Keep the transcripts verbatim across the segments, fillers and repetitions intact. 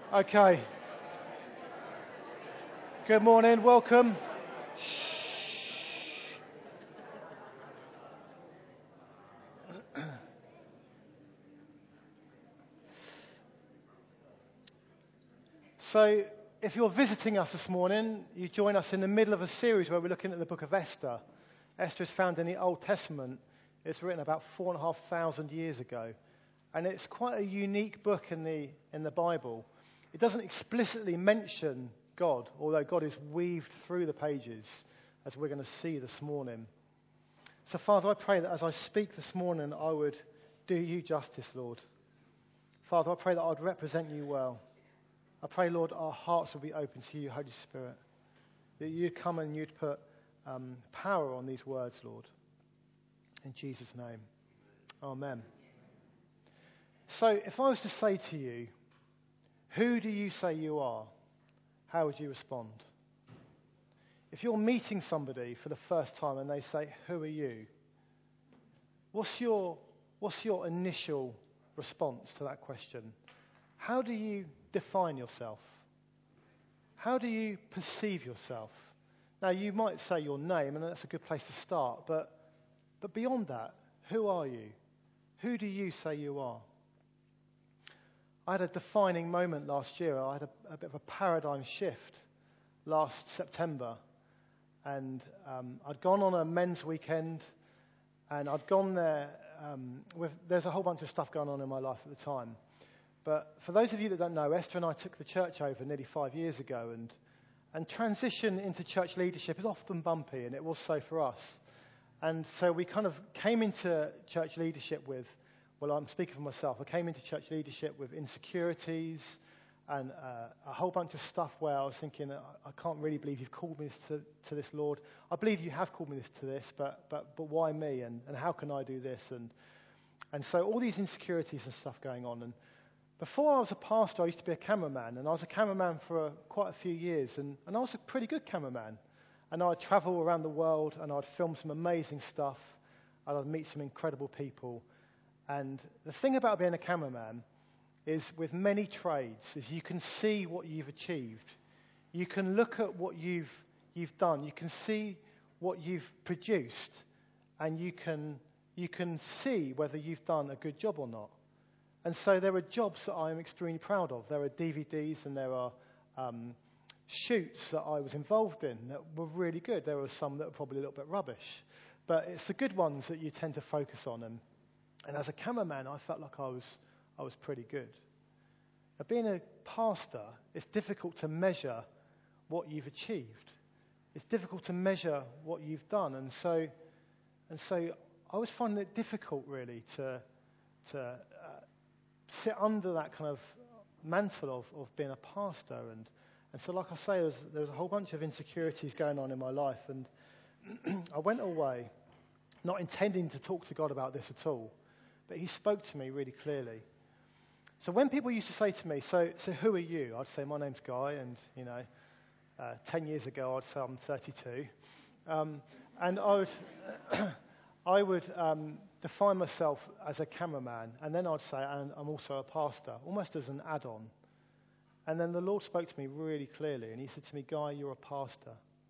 Okay. Good morning, welcome. So, if you're visiting us this morning, you join us in the middle of a series where we're looking at the book of Esther. Esther is found in the Old Testament. It's written about four and a half thousand years ago. And it's quite a unique book in the in the Bible. It doesn't explicitly mention God, although God is weaved through the pages, as we're going to see this morning. So, Father, I pray that as I speak this morning, I would do you justice, Lord. Father, I pray that I'd represent you well. I pray, Lord, our hearts will be open to you, Holy Spirit, that you'd come and you'd put um, power on these words, Lord. In Jesus' name, amen. So, if I was to say to you, who do you say you are? How would you respond? If you're meeting somebody for the first time and they say, who are you? What's your, what's your initial response to that question? How do you define yourself? How do you perceive yourself? Now, you might say your name, and that's a good place to start, but, but beyond that, who are you? Who do you say you are? I had a defining moment last year. I had a, a bit of a paradigm shift last September. And um, I'd gone on a men's weekend, and I'd gone there um, with, there's a whole bunch of stuff going on in my life at the time. But for those of you that don't know, Esther and I took the church over nearly five years ago, and, and transition into church leadership is often bumpy, and it was so for us. And so we kind of came into church leadership with, well, I'm speaking for myself, I came into church leadership with insecurities and uh, a whole bunch of stuff where I was thinking, I, I can't really believe you've called me to, to this, Lord. I believe you have called me this, to this, but but but why me? And, and how can I do this? And and so all these insecurities and stuff going on. And before I was a pastor, I used to be a cameraman, and I was a cameraman for uh, quite a few years, and, and I was a pretty good cameraman. And I'd travel around the world, and I'd film some amazing stuff, and I'd meet some incredible people. And the thing about being a cameraman is, with many trades, is you can see what you've achieved. You can look at what you've you've done. You can see what you've produced, and you can you can see whether you've done a good job or not. And so there are jobs that I'm extremely proud of. There are D V Ds and there are um, shoots that I was involved in that were really good. There were some that were probably a little bit rubbish, but it's the good ones that you tend to focus on. And And as a cameraman, I felt like I was I was pretty good. Now, being a pastor, it's difficult to measure what you've achieved. It's difficult to measure what you've done, and so and so I was finding it difficult, really, to to uh, sit under that kind of mantle of, of being a pastor. And and so, like I say, there was, there was a whole bunch of insecurities going on in my life, and I went away, not intending to talk to God about this at all. But he spoke to me really clearly. So when people used to say to me, so, so who are you? I'd say, my name's Guy, and, you know, uh, ten years ago I'd say I'm thirty-two. Um, and I would, I would um, define myself as a cameraman, and then I'd say, and I'm also a pastor, almost as an add-on. And then the Lord spoke to me really clearly, and he said to me, Guy, you're a pastor.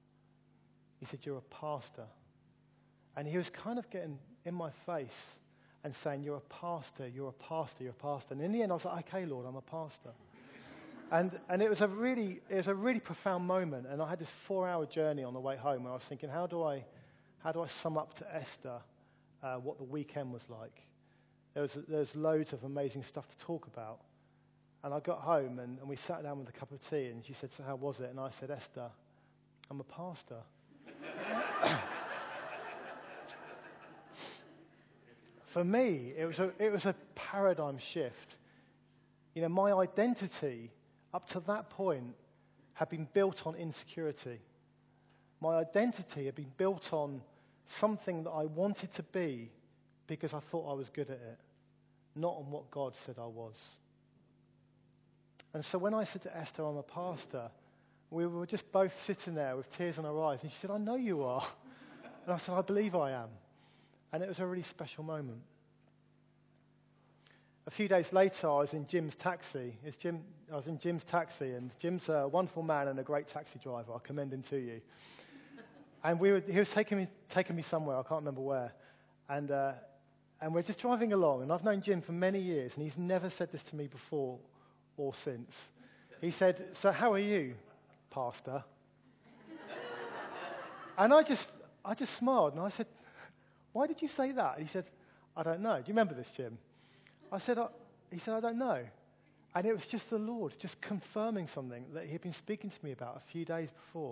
He said, you're a pastor. And he was kind of getting in my face and saying, you're a pastor, you're a pastor, you're a pastor. And in the end, I was like, okay, Lord, I'm a pastor. and and it was a really it was a really profound moment. And I had this four-hour journey on the way home where I was thinking, how do I how do I sum up to Esther uh, what the weekend was like? There was there was loads of amazing stuff to talk about. And I got home and, and we sat down with a cup of tea, and she said, so how was it? And I said, Esther, I'm a pastor. For me, it was a it was a paradigm shift. You know, my identity up to that point had been built on insecurity. My identity had been built on something that I wanted to be because I thought I was good at it, not on what God said I was. And so when I said to Esther, I'm a pastor, we were just both sitting there with tears in our eyes, and she said, I know you are. And I said, I believe I am. And it was a really special moment. a few days later, I was in Jim's taxi. It's Jim, I was in Jim's taxi, and Jim's a wonderful man and a great taxi driver. I commend him to you. And we were, he was taking me, taking me somewhere, I can't remember where. And, uh, and we're just driving along, and I've known Jim for many years, and he's never said this to me before or since. He said, "So how are you, Pastor?" And I just, I just smiled, and I said, "Why did you say that?" And he said, "I don't know." Do you remember this, Jim? I said, I, he said, "I don't know." And it was just the Lord just confirming something that he had been speaking to me about a few days before.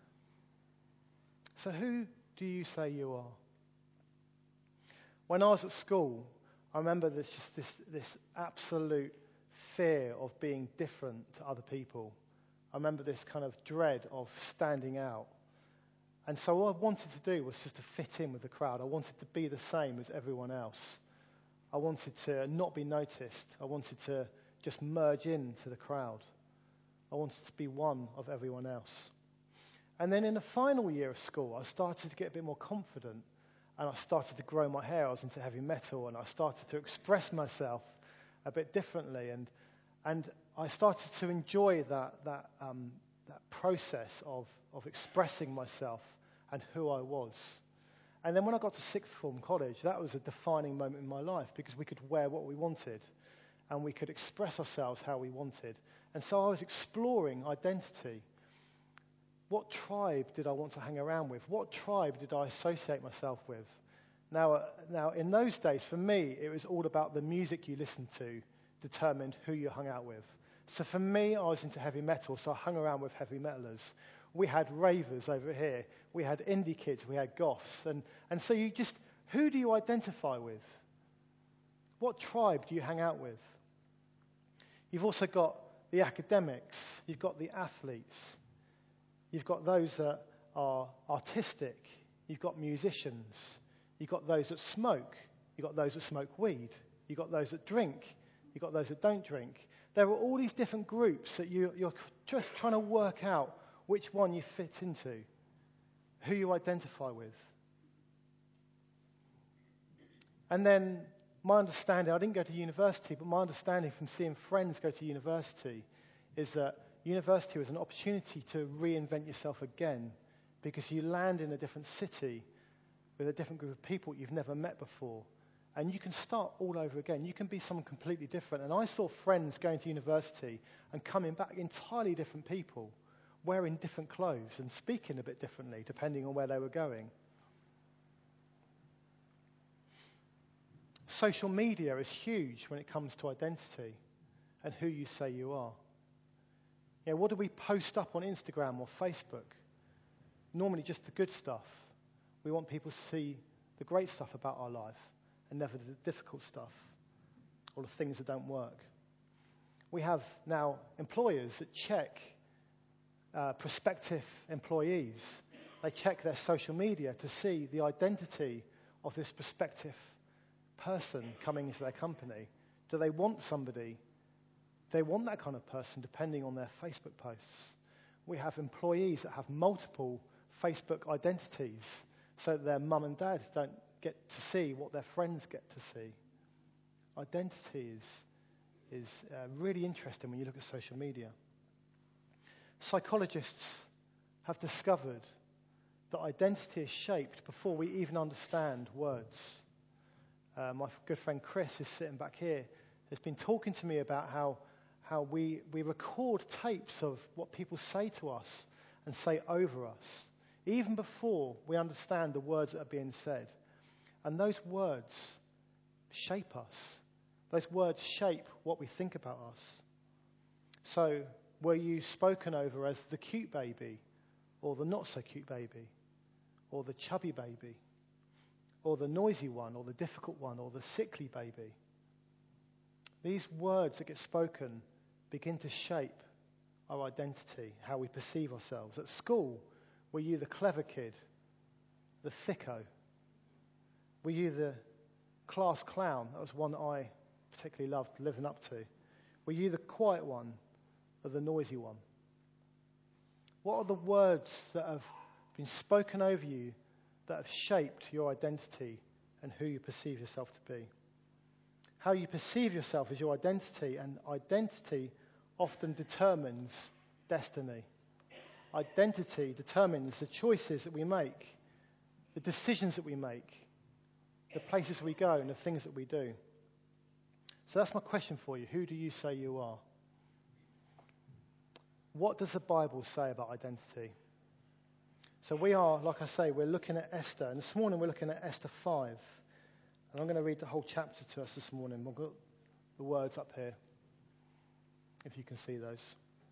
So who do you say you are? When I was at school, I remember there's just this, this absolute fear of being different to other people. I remember this kind of dread of standing out. And so all I wanted to do was just to fit in with the crowd. I wanted to be the same as everyone else. I wanted to not be noticed. I wanted to just merge into the crowd. I wanted to be one of everyone else. And then in the final year of school, I started to get a bit more confident, and I started to grow my hair. I was into heavy metal, and I started to express myself a bit differently, and and I started to enjoy that that um, that process of of expressing myself and who I was. And then when I got to sixth form college, that was a defining moment in my life, because we could wear what we wanted and we could express ourselves how we wanted. And so I was exploring identity. What tribe did I want to hang around with? What tribe did I associate myself with? Now, uh, now in those days, for me, it was all about the music you listened to determined who you hung out with. So for me, I was into heavy metal, so I hung around with heavy metalers. We had ravers over here. We had indie kids. We had goths. And, and so you just, who do you identify with? What tribe do you hang out with? You've also got the academics. You've got the athletes. You've got those that are artistic. You've got musicians. You've got those that smoke. You've got those that smoke weed. You've got those that drink. You've got those that don't drink. There are all these different groups that you, you're just trying to work out which one you fit into, who you identify with. And then my understanding, I didn't go to university, but my understanding from seeing friends go to university is that university was an opportunity to reinvent yourself again, because you land in a different city with a different group of people you've never met before. And you can start all over again. You can be someone completely different. And I saw friends going to university and coming back entirely different people, wearing different clothes and speaking a bit differently depending on where they were going. Social media is huge when it comes to identity and who you say you are. You know, what do we post up on Instagram or Facebook? Normally just the good stuff. We want people to see the great stuff about our life and never the difficult stuff or the things that don't work. We have now employers that check uh, prospective employees. They check their social media to see the identity of this prospective person coming into their company. Do they want somebody? They want that kind of person depending on their Facebook posts. We have employees that have multiple Facebook identities so that their mum and dad don't get to see what their friends get to see. Identity is, is uh, really interesting when you look at social media. Psychologists have discovered that identity is shaped before we even understand words. Uh, my good friend Chris is sitting back here, has been talking to me about how how we, we record tapes of what people say to us and say over us, even before we understand the words that are being said. And those words shape us. Those words shape what we think about us. So were you spoken over as the cute baby, or the not so cute baby, or the chubby baby, or the noisy one, or the difficult one, or the sickly baby? These words that get spoken begin to shape our identity, how we perceive ourselves. At school, were you the clever kid, the thicko? Were you the class clown? That was one I particularly loved living up to. Were you the quiet one or the noisy one? What are the words that have been spoken over you that have shaped your identity and who you perceive yourself to be? How you perceive yourself is your identity, and identity often determines destiny. Identity determines the choices that we make, the decisions that we make, the places we go, and the things that we do. So that's my question for you. Who do you say you are? What does the Bible say about identity? So we are, like I say, we're looking at Esther. And this morning we're looking at Esther five. And I'm going to read the whole chapter to us this morning. We've got the words up here, if you can see those.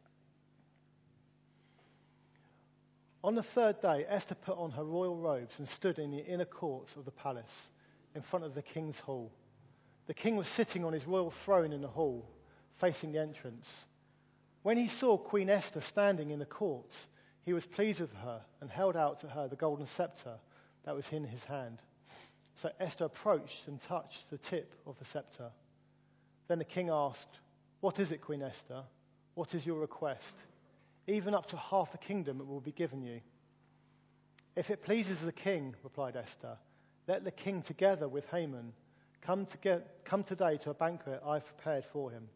On the third day, Esther put on her royal robes and stood in the inner courts of the palace in front of the king's hall. The king was sitting on his royal throne in the hall, facing the entrance. When he saw Queen Esther standing in the court, he was pleased with her and held out to her the golden scepter that was in his hand. So Esther approached and touched the tip of the scepter. Then the king asked, "What is it, Queen Esther? What is your request? Even up to half the kingdom it will be given you." "If it pleases the king," replied Esther, "let the king together with Haman come, to get, come today to a banquet I have prepared for him."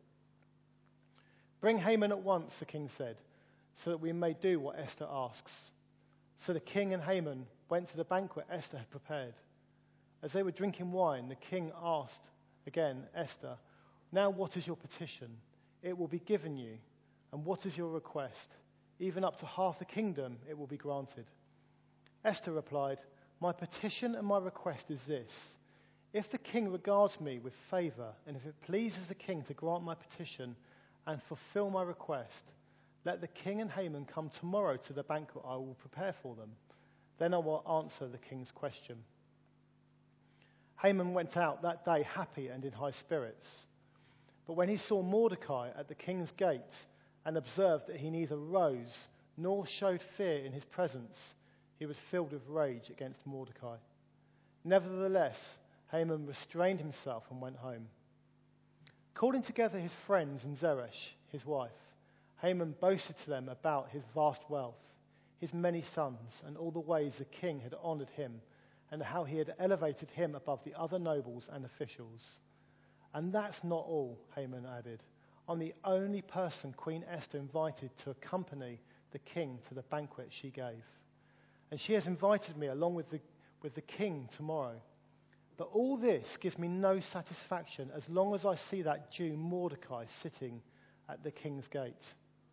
"Bring Haman at once," the king said, "so that we may do what Esther asks." So the king and Haman went to the banquet Esther had prepared. As they were drinking wine, the king asked again Esther, "Now what is your petition? It will be given you. And what is your request? Even up to half the kingdom it will be granted." Esther replied, "My petition and my request is this. If the king regards me with favor, and if it pleases the king to grant my petition and fulfill my request, let the king and Haman come tomorrow to the banquet I will prepare for them. Then I will answer the king's question." Haman went out that day happy and in high spirits. But when he saw Mordecai at the king's gate and observed that he neither rose nor showed fear in his presence, he was filled with rage against Mordecai. Nevertheless, Haman restrained himself and went home. Calling together his friends and Zeresh, his wife, Haman boasted to them about his vast wealth, his many sons, and all the ways the king had honored him, and how he had elevated him above the other nobles and officials. "And that's not all," Haman added. "I'm the only person Queen Esther invited to accompany the king to the banquet she gave. And she has invited me along with the, with the king tomorrow. But all this gives me no satisfaction as long as I see that Jew Mordecai sitting at the king's gate."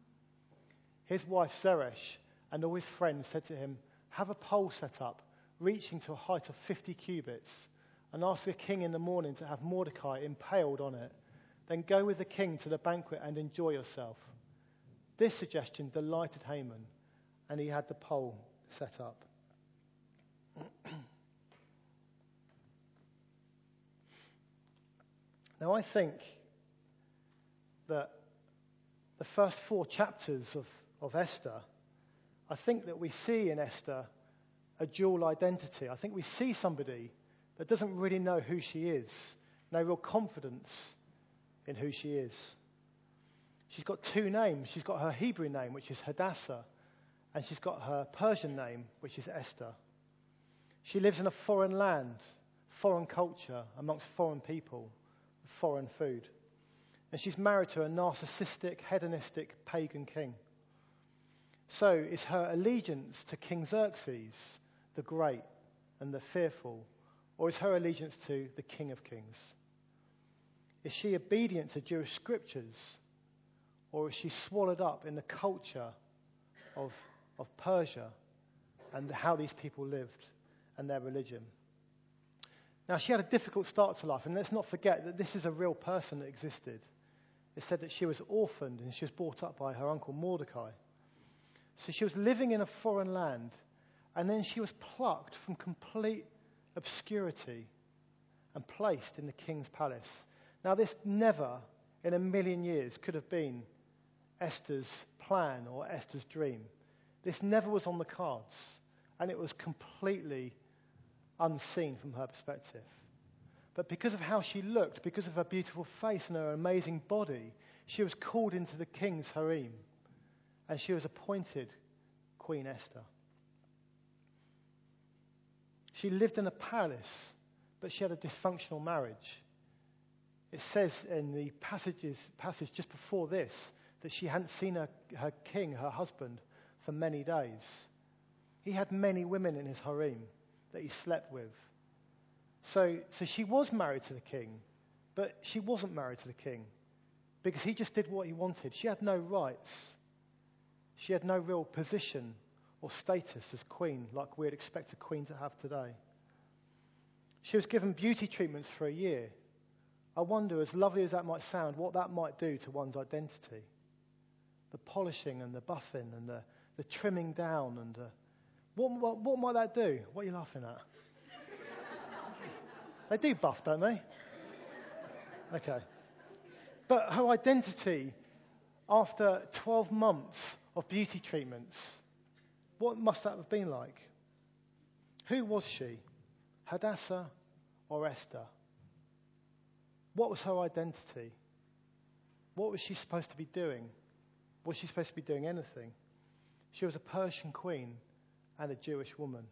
His wife Zeresh and all his friends said to him, "Have a pole set up, reaching to a height of fifty cubits, and ask the king in the morning to have Mordecai impaled on it. Then go with the king to the banquet and enjoy yourself." This suggestion delighted Haman, and he had the pole set up. Now, I think that the first four chapters of, of Esther, I think that we see in Esther a dual identity. I think we see somebody that doesn't really know who she is, no real confidence in who she is. She's got two names. She's got her Hebrew name, which is Hadassah, and she's got her Persian name, which is Esther. She lives in a foreign land, foreign culture, amongst foreign people, foreign food. And she's married to a narcissistic, hedonistic, pagan king. So is her allegiance to King Xerxes, the great and the fearful, or is her allegiance to the King of Kings? Is she obedient to Jewish scriptures, or is she swallowed up in the culture of, of Persia and how these people lived and their religion? Now, she had a difficult start to life, and let's not forget that this is a real person that existed. It said that she was orphaned and she was brought up by her uncle Mordecai. So she was living in a foreign land, and then she was plucked from complete obscurity and placed in the king's palace. Now, this never in a million years could have been Esther's plan or Esther's dream. This never was on the cards, and it was completely unseen from her perspective. But because of how she looked, because of her beautiful face and her amazing body, she was called into the king's harem, and she was appointed Queen Esther. She lived in a palace, but she had a dysfunctional marriage. It says in the passages, passage just before this that she hadn't seen her, her king, her husband, for many days. He had many women in his harem that he slept with. So, so she was married to the king, but she wasn't married to the king because he just did what he wanted. She had no rights. She had no real position or status as queen like we'd expect a queen to have today. She was given beauty treatments for a year. I wonder, as lovely as that might sound, what that might do to one's identity. The polishing and the buffing and the, the trimming down and the, what, what, what might that do? What are you laughing at? They do buff, don't they? Okay. But her identity, after twelve months of beauty treatments, what must that have been like? Who was she? Hadassah or Esther? What was her identity? What was she supposed to be doing? Was she supposed to be doing anything? She was a Persian queen and a Jewish woman.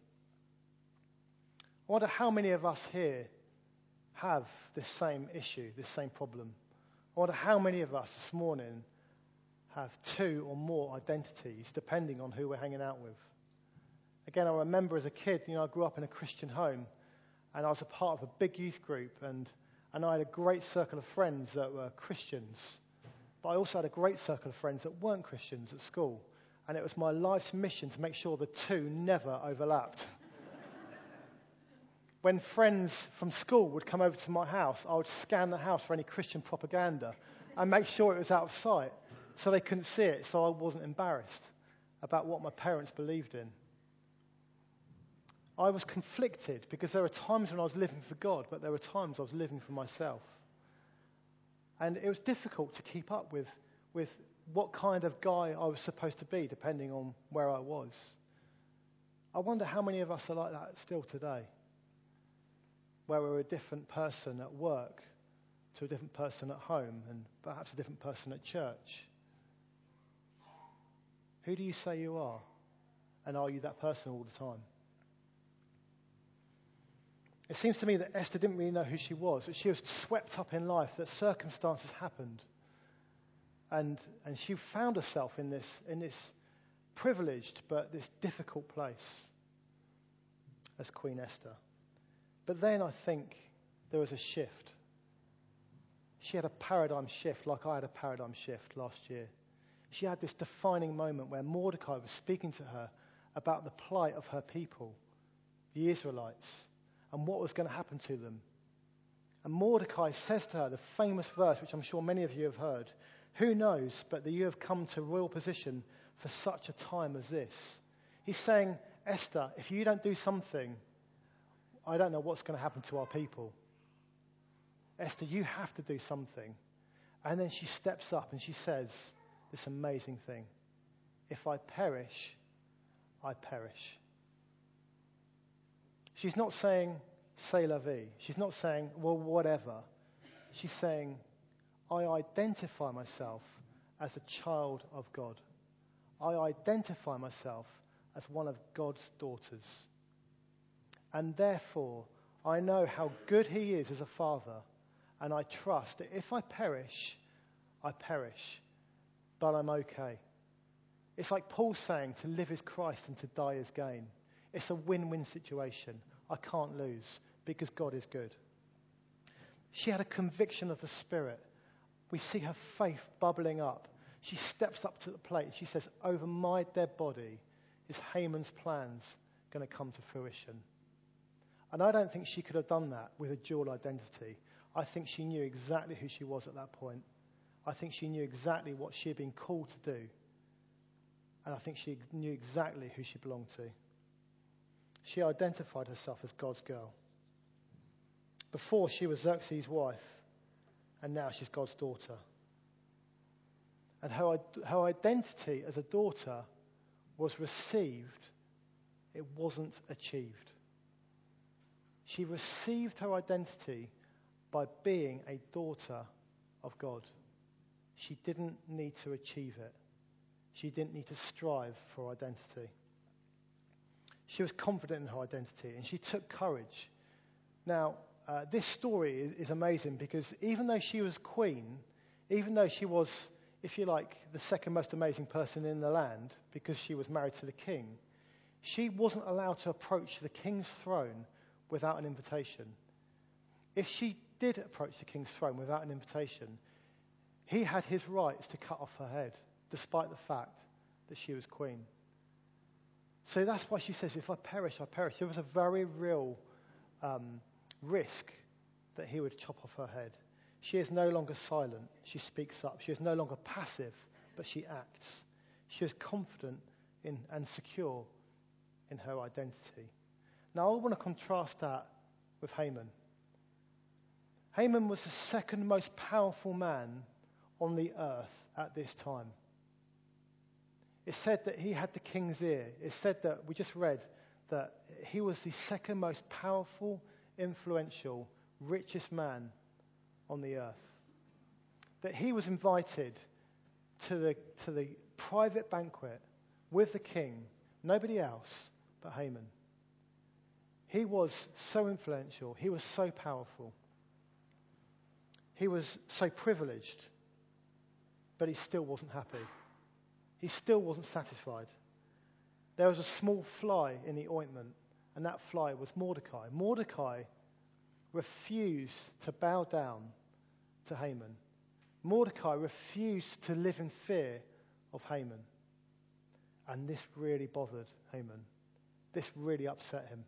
I wonder how many of us here have this same issue, this same problem. I wonder how many of us this morning have two or more identities, depending on who we're hanging out with. Again, I remember as a kid, you know, I grew up in a Christian home, and I was a part of a big youth group, and, and I had a great circle of friends that were Christians. But I also had a great circle of friends that weren't Christians at school. And it was my life's mission to make sure the two never overlapped. When friends from school would come over to my house, I would scan the house for any Christian propaganda and make sure it was out of sight so they couldn't see it, so I wasn't embarrassed about what my parents believed in. I was conflicted because there were times when I was living for God, but there were times I was living for myself. And it was difficult to keep up with, with what kind of guy I was supposed to be, depending on where I was. I wonder how many of us are like that still today, where we're a different person at work to a different person at home and perhaps a different person at church. Who do you say you are? And are you that person all the time? It seems to me that Esther didn't really know who she was, that she was swept up in life, that circumstances happened. And and she found herself in this in this privileged but this difficult place as Queen Esther. But then I think there was a shift. She had a paradigm shift like I had a paradigm shift last year. She had this defining moment where Mordecai was speaking to her about the plight of her people, the Israelites, and what was going to happen to them. And Mordecai says to her the famous verse, which I'm sure many of you have heard, "Who knows but that you have come to royal position for such a time as this?" He's saying, Esther, if you don't do something, I don't know what's going to happen to our people. Esther, you have to do something. And then she steps up and she says this amazing thing. If I perish, I perish. She's not saying, c'est la vie. She's not saying, well, whatever. She's saying, I identify myself as a child of God. I identify myself as one of God's daughters. And therefore, I know how good he is as a father, and I trust that if I perish, I perish, but I'm okay. It's like Paul saying to live is Christ and to die is gain. It's a win-win situation. I can't lose because God is good. She had a conviction of the Spirit. We see her faith bubbling up. She steps up to the plate. She says, over my dead body is Haman's plans going to come to fruition. And I don't think she could have done that with a dual identity. I think she knew exactly who she was at that point. I think she knew exactly what she had been called to do. And I think she knew exactly who she belonged to. She identified herself as God's girl. Before, she was Xerxes' wife, and now she's God's daughter. And her, her identity as a daughter was received, it wasn't achieved. She received her identity by being a daughter of God. She didn't need to achieve it. She didn't need to strive for identity. She was confident in her identity, and she took courage. Now, uh, this story is, is amazing because even though she was queen, even though she was, if you like, the second most amazing person in the land because she was married to the king, she wasn't allowed to approach the king's throne without an invitation. If she did approach the king's throne without an invitation, he had his rights to cut off her head, despite the fact that she was queen. So that's why she says, if I perish, I perish. There was a very real um, risk that he would chop off her head. She is no longer silent. She speaks up. She is no longer passive, but she acts. She is confident in and secure in her identity. Now, I want to contrast that with Haman. Haman was the second most powerful man on the earth at this time. It said that he had the king's ear. It said that, we just read, that he was the second most powerful, influential, richest man on the earth. That he was invited to the, to the private banquet with the king, nobody else but Haman. He was so influential. He was so powerful. He was so privileged, but he still wasn't happy. He still wasn't satisfied. There was a small fly in the ointment, and that fly was Mordecai. Mordecai refused to bow down to Haman. Mordecai refused to live in fear of Haman. And this really bothered Haman. This really upset him.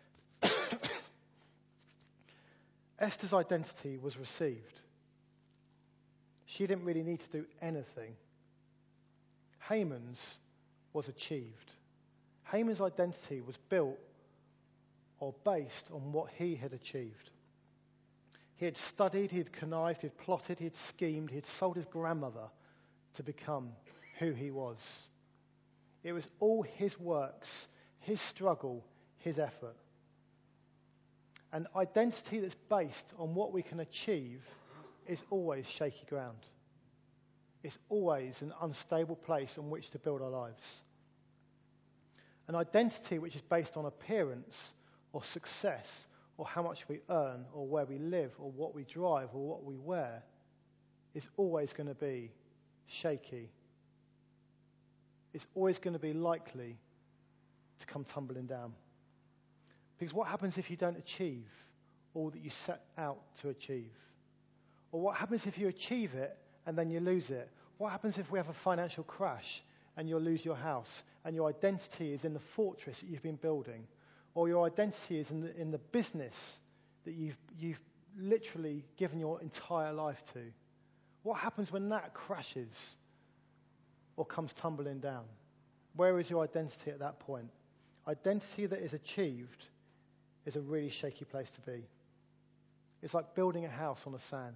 Esther's identity was received. She didn't really need to do anything. Haman's was achieved. Haman's identity was built or based on what he had achieved. He had studied, he had connived, he had plotted, he had schemed, he had sold his grandmother to become who he was. It was all his works, his struggle, his effort. An identity that's based on what we can achieve is always shaky ground. It's always an unstable place on which to build our lives. An identity which is based on appearance or success or how much we earn or where we live or what we drive or what we wear is always going to be shaky. It's always going to be likely to come tumbling down. Because what happens if you don't achieve all that you set out to achieve? Or what happens if you achieve it and then you lose it? What happens if we have a financial crash and you'll lose your house and your identity is in the fortress that you've been building? Or your identity is in the, in the business that you've, you've literally given your entire life to? What happens when that crashes or comes tumbling down? Where is your identity at that point? Identity that is achieved is a really shaky place to be. It's like building a house on the sand.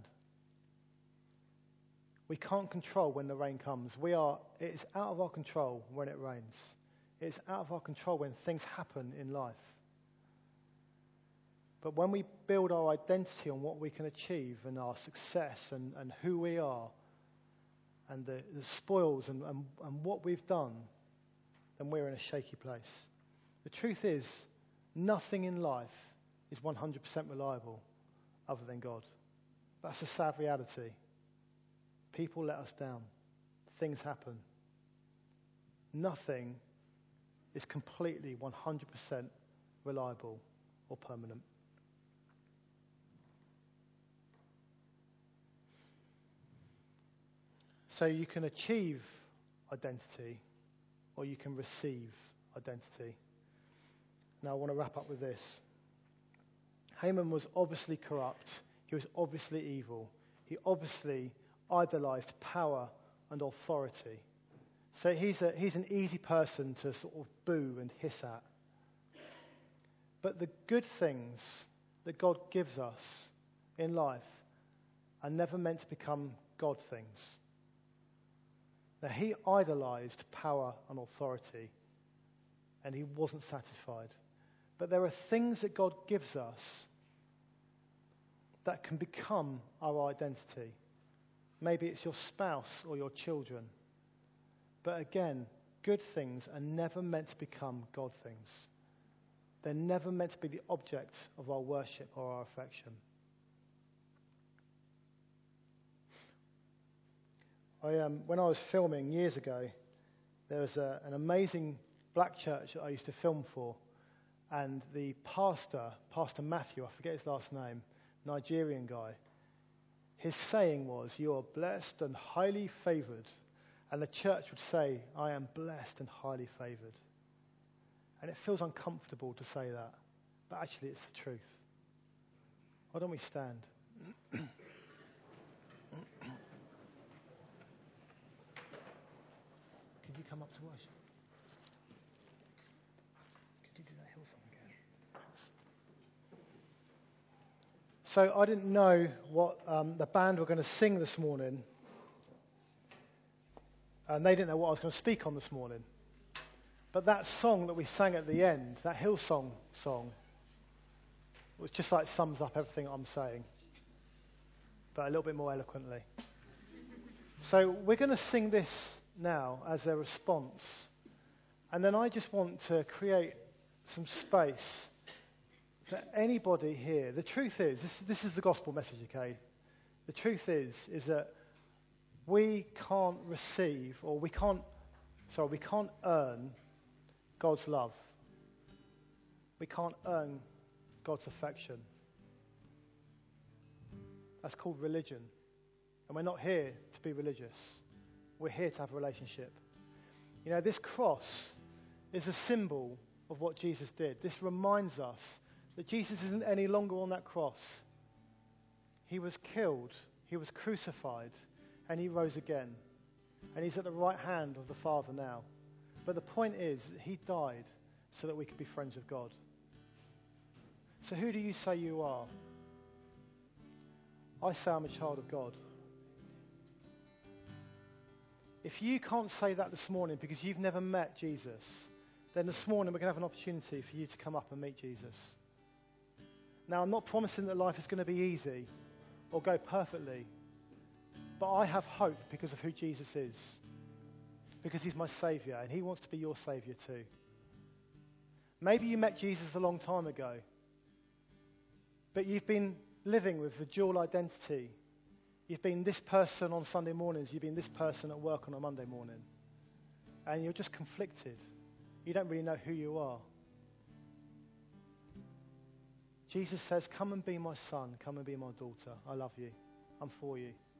We can't control when the rain comes. We are, it is out of our control when it rains. It's out of our control when things happen in life. But when we build our identity on what we can achieve and our success and, and who we are and the, the spoils and, and, and what we've done, then we're in a shaky place. The truth is, nothing in life is one hundred percent reliable other than God. That's a sad reality. People let us down. Things happen. Nothing is completely one hundred percent reliable or permanent. So you can achieve identity or you can receive identity. Now I want to wrap up with this. Haman was obviously corrupt. He was obviously evil. He obviously idolized power and authority. So he's a, he's an easy person to sort of boo and hiss at. But the good things that God gives us in life are never meant to become God things. Now, he idolized power and authority, and he wasn't satisfied. But there are things that God gives us that can become our identity. Maybe it's your spouse or your children. But again, good things are never meant to become God things. They're never meant to be the object of our worship or our affection. I, um, when I was filming years ago, there was a, an amazing black church that I used to film for. And the pastor, Pastor Matthew, I forget his last name, Nigerian guy, his saying was, "You are blessed and highly favored." And the church would say, "I am blessed and highly favored." And it feels uncomfortable to say that, but actually it's the truth. Why don't we stand? Could you come up to worship? Could you do that Hillsong again? Thanks. So I didn't know what um, the band were going to sing this morning, and they didn't know what I was going to speak on this morning. But that song that we sang at the end, that Hillsong song, was just like sums up everything I'm saying, but a little bit more eloquently. So we're going to sing this now as a response, and then I just want to create some space for anybody here. The truth is, this, this is the gospel message, okay? The truth is, is that we can't receive, or we can't, sorry, we can't earn God's love. We can't earn God's affection. That's called religion. And we're not here to be religious. We're here to have a relationship. You know, this cross is a symbol of what Jesus did. This reminds us that Jesus isn't any longer on that cross. He was killed, he was crucified, and he rose again. And he's at the right hand of the Father now. But the point is, that he died so that we could be friends with God. So who do you say you are? I say I'm a child of God. If you can't say that this morning because you've never met Jesus, then this morning we're going to have an opportunity for you to come up and meet Jesus. Now, I'm not promising that life is going to be easy or go perfectly, but I have hope because of who Jesus is, because he's my Saviour, and he wants to be your Saviour too. Maybe you met Jesus a long time ago, but you've been living with the dual identity. You've been this person on Sunday mornings, you've been this person at work on a Monday morning, and you're just conflicted. You don't really know who you are. Jesus says, "Come and be my son, come and be my daughter. I love you. I'm for you."